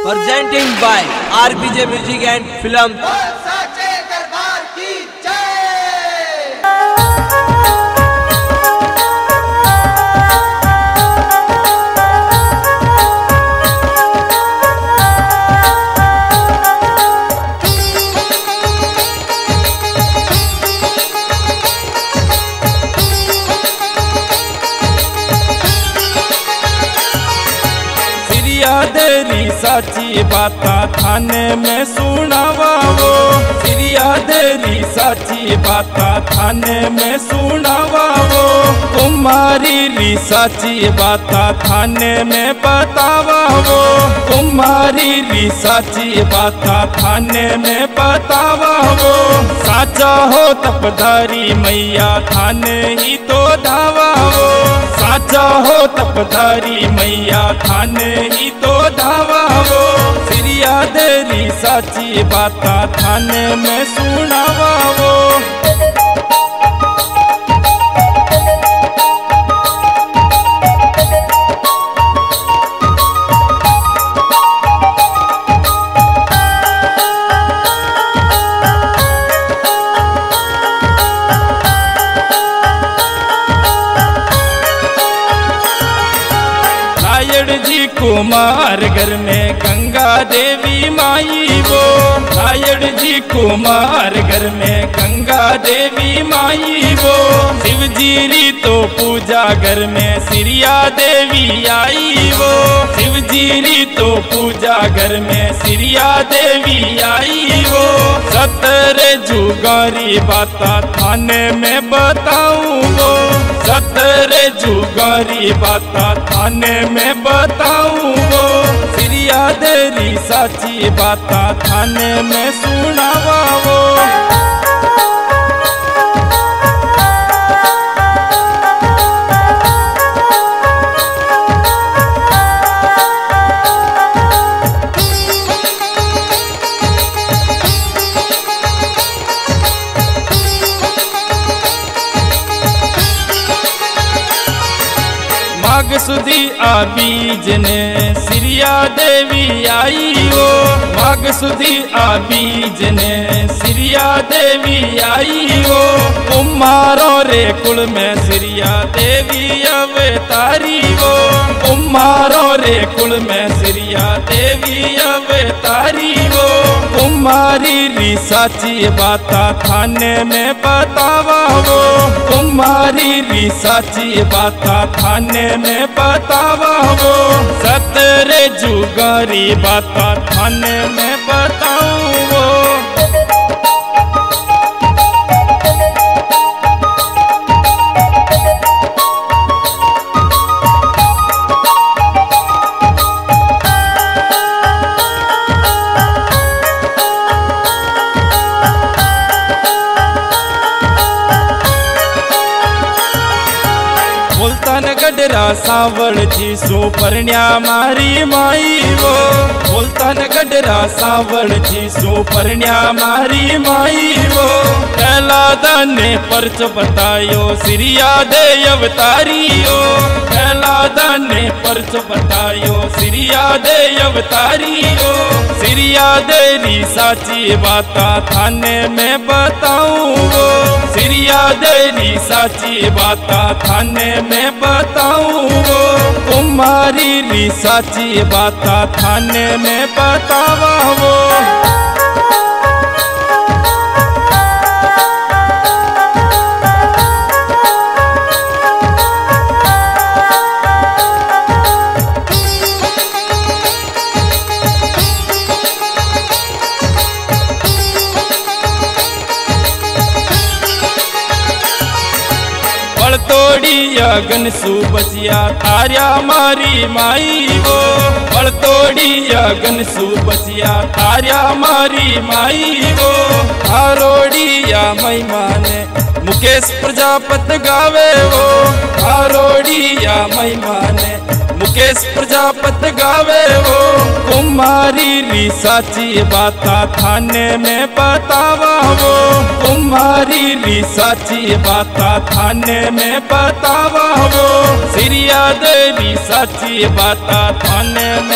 presenting by RPJ Music and Film। देरी साची बाता थाने में सुनावा वो सिरिया देरी साची बाता थाने में सुनावा वो कुमारी री साची बाता थाने में बतावा वो कुमारी री साची बाता थाने में बतावा वो साचा हो तपधारी मैया थाने ही तो धावा वो साचा हो तपधारी मैया थाने ही तो धावा वो सिरिया देरी साची बाता थाने में सुनावा वो। जी कुमार घर में गंगा देवी माई वो नायड़ जी कुमार घर में गंगा देवी माई वो शिव जी तो पूजा घर में सिरिया देवी आई वो शिव जी तो पूजा घर में सिरिया देवी आई वो 17 जुगारी बाता थाने में बताऊं वो 17 जुगारी बाता थाने में बताऊं वो सिरिया देरी साची बाता थाने में सुनावा वो। माघ सुधी आ बीज ने सिरिया देवी आई वो माघ सुधी आ बीज ने सिरिया देवी आई वो कुमारों रे कुल में सिरिया देवी अवतारी वो कुमारों रे कुल में सिरिया देवी अवतारी वो कुमारी री साची बाता थाने में बतावा वो कुमारी री साची बाता थाने में बतावा वो 17 जुगारी बाता थाने में बताऊं वो। मुल्तान गडरा सावल जी सुपर्ण्या मारी माई वो मुल्तान गडरा सावल जी सुपर्ण्या मारी माई वो प्रहलादा ने पर्च बतायो सिरिया दे अवतारियो प्रहलादा ने पर्च बतायो सिरिया दे अवतारियो सिरिया देरी साची बाता थाने में बताऊं वो सिरिया देरी साची बाता थाने में बताऊं वो कुमारी री साची बाता थाने में बतावा वो। तोड़ी अगन सु बचिया तारिया मारी माई वो बड़ तोड़ी अगन सु बचिया तारिया मारी माई वो हारोड़ी या महिमाने मुकेश प्रजापत गावे वो हारोड़ी या महिमाने मुकेश प्रजापत गावे वो कुमारी री साची बाता थाने में बतावा वो कुमारी री साची बाता थाने में बतावा वो सिरिया देवी साची बाता थाने